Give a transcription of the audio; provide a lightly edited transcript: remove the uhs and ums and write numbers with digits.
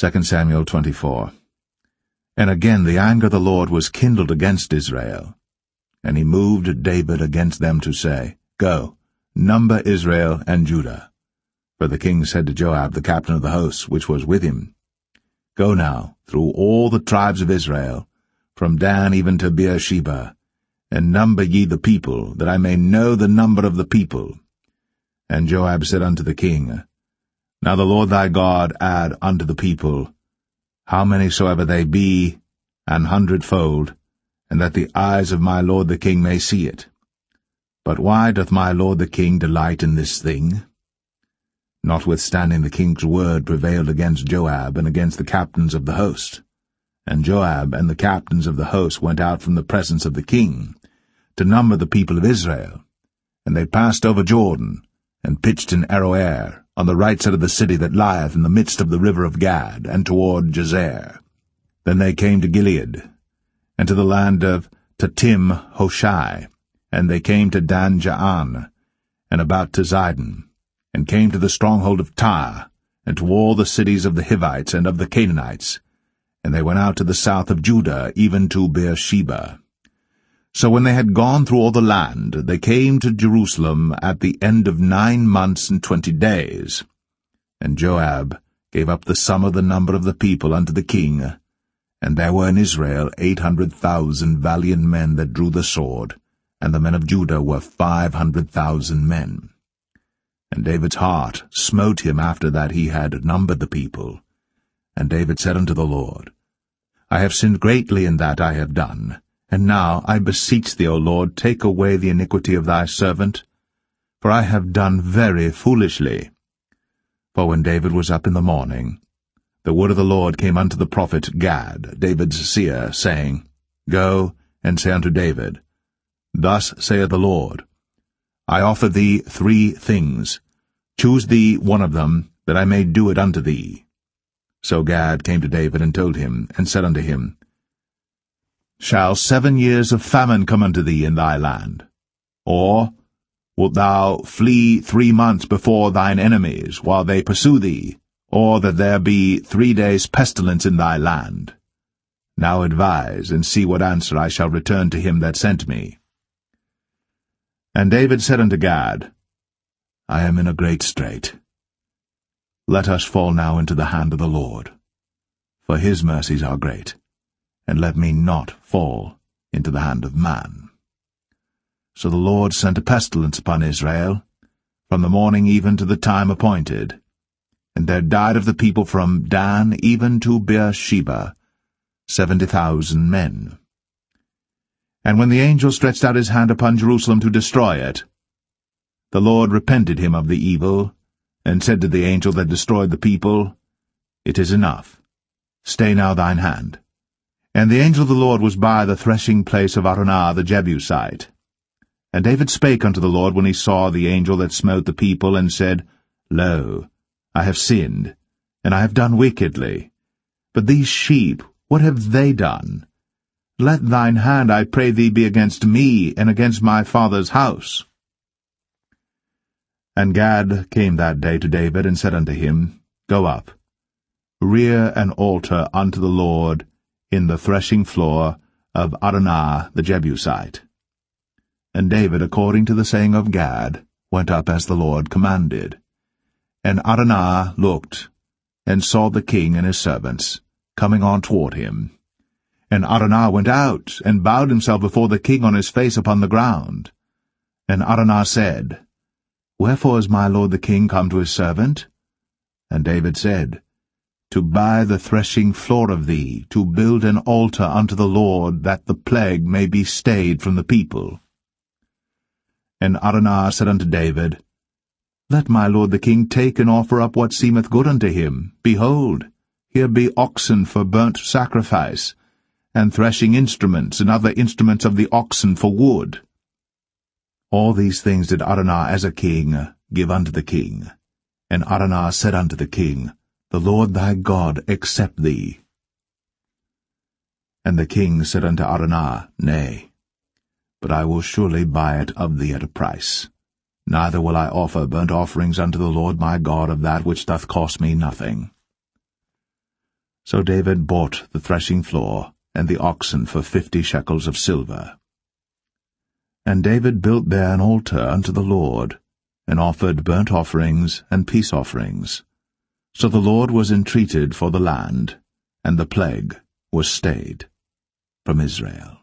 2 Samuel 24. And again the anger of the Lord was kindled against Israel. And he moved David against them to say, Go, number Israel and Judah. For the king said to Joab, the captain of the host, which was with him, Go now through all the tribes of Israel, from Dan even to Beersheba, and number ye the people, that I may know the number of the people. And Joab said unto the king, Now the Lord thy God add unto the people, how many soever they be, 100-fold, and that the eyes of my lord the king may see it. But why doth my lord the king delight in this thing? Notwithstanding the king's word prevailed against Joab and against the captains of the host. And Joab and the captains of the host went out from the presence of the king, to number the people of Israel. And they passed over Jordan, and pitched in Aroer, on the right side of the city that lieth in the midst of the river of Gad, and toward Jazer. Then they came to Gilead, and to the land of Tatim Hoshai, and they came to Dan Jaan, and about to Zidon, and came to the stronghold of Tyre, and to all the cities of the Hivites and of the Canaanites, and they went out to the south of Judah, even to Beersheba. So when they had gone through all the land, they came to Jerusalem at the end of 9 months and 20 days. And Joab gave up the sum of the number of the people unto the king, and there were in Israel 800,000 valiant men that drew the sword, and the men of Judah were 500,000 men. And David's heart smote him after that he had numbered the people. And David said unto the Lord, I have sinned greatly in that I have done. And now, I beseech thee, O Lord, take away the iniquity of thy servant, for I have done very foolishly. For when David was up in the morning, the word of the Lord came unto the prophet Gad, David's seer, saying, Go and say unto David, Thus saith the Lord, I offer thee 3 things. Choose thee one of them, that I may do it unto thee. So Gad came to David and told him, and said unto him, Shall 7 years of famine come unto thee in thy land? Or wilt thou flee 3 months before thine enemies, while they pursue thee? Or that there be 3 days' pestilence in thy land? Now advise, and see what answer I shall return to him that sent me. And David said unto Gad, I am in a great strait. Let us fall now into the hand of the Lord, for his mercies are great, and let me not fall into the hand of man. So the Lord sent a pestilence upon Israel, from the morning even to the time appointed. And there died of the people from Dan even to Beersheba 70,000 men. And when the angel stretched out his hand upon Jerusalem to destroy it, the Lord repented him of the evil, and said to the angel that destroyed the people, It is enough. Stay now thine hand. And the angel of the Lord was by the threshing place of Araunah the Jebusite. And David spake unto the Lord when he saw the angel that smote the people, and said, Lo, I have sinned, and I have done wickedly. But these sheep, what have they done? Let thine hand, I pray thee, be against me, and against my father's house. And Gad came that day to David, and said unto him, Go up, rear an altar unto the Lord in the threshing floor of Araunah the Jebusite. And David, according to the saying of Gad, went up as the Lord commanded. And Araunah looked, and saw the king and his servants coming on toward him. And Araunah went out, and bowed himself before the king on his face upon the ground. And Araunah said, Wherefore is my lord the king come to his servant? And David said, To buy the threshing floor of thee, to build an altar unto the Lord, that the plague may be stayed from the people. And Araunah said unto David, Let my lord the king take and offer up what seemeth good unto him. Behold, here be oxen for burnt sacrifice, and threshing instruments, and other instruments of the oxen for wood. All these things did Araunah as a king give unto the king. And Araunah said unto the king, The Lord thy God accept thee. And the king said unto Araunah, Nay, but I will surely buy it of thee at a price. Neither will I offer burnt offerings unto the Lord my God of that which doth cost me nothing. So David bought the threshing floor and the oxen for 50 shekels of silver. And David built there an altar unto the Lord, and offered burnt offerings and peace offerings. So the Lord was entreated for the land, and the plague was stayed from Israel.